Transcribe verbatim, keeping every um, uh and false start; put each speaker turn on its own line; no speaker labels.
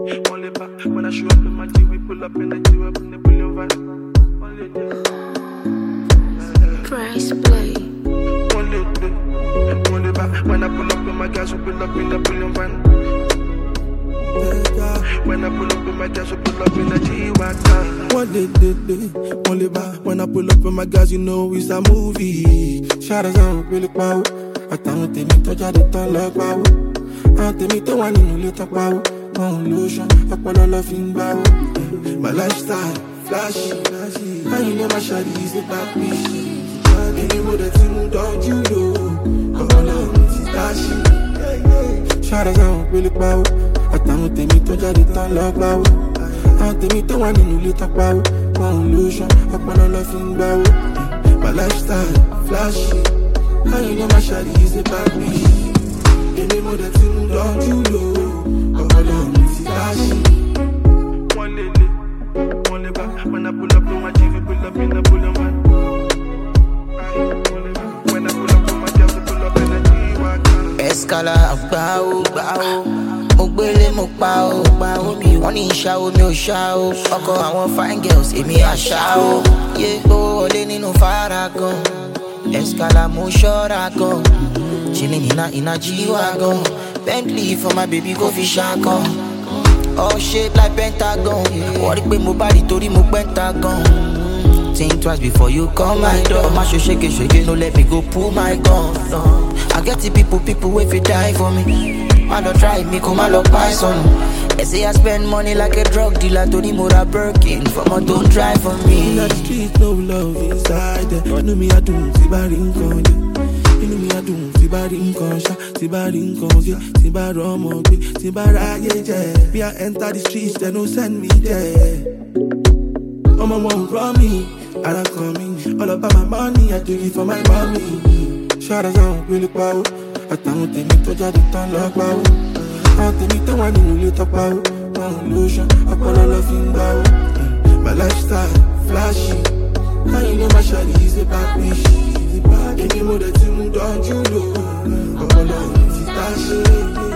Only back when I show up in my G, we pull up in the G, up in the bullion van. Only day.
Price play.
Only day. Only back when I pull up in my gas, we pull up in the bullion van. When I pull up in my gas, we pull up in the G-Wagon.
One day, day, day, only back when I pull up in my gas, you know it's a movie. Shadows on really power. I don't think me to judge it all like power. I think me to one in the little power. No illusion, I put all of in power. My lifestyle, flashy, flashy. And you know my shawty is the back bitch. Any more that you don't you know. I'm all on it, it's flashy. Shadows on really power. I don't think me to judge it all like power. I think me to one in the little power. No illusion, I put all of in power. My lifestyle, flashy. And you know my shawty is the back bitch. Any more that you don't you know. I'm all on it, it's flashy.
One lily, one lily back. When I pull up in my G, we pull up in the bullion van. When I pull up in my gas, we pull up in the G-Wagon.
Escala, bow, bow. Mo gbélé mo pa o, pa o mi wọ́n ní ìṣá o mi ò ṣá o. Ọkọ àwọn fine girls èmi àṣà o. Yé gbówó wọlé nínú Faragan. Escala mo ṣọ́ra gan. Chilling in a in a G-Wagon. Bentley for my baby go fi ṣàkan. All shaped like Pentagon. Wọ́n rí pé mo bá rí torí mo Pentagon. Think twice before you call my door. My show shake it, shake it, no let me go pull my gun. No. I get the people, people wait if die for me. I don't try me, come on, look my son. They say I spend money like a drug dealer. Tony Mura Birkin, for my don't try for me.
In the streets, no love inside there. You know me, I do, see bad income. You know me, I do, see bad income. See bad income, see bad rum, see bad ride. Me, I enter the streets, they don't send me there. I'm a one from me, I don't come in. All about my money, I do it for my mommy. Shadows on really power. I don't think me to judge it all like power. I think me to one in the little power. No illusion, I put all of in power. My lifestyle, flashy. And you know my shawty is the back bitch. Any more that you don't you know. I'm all on it, it's flashy.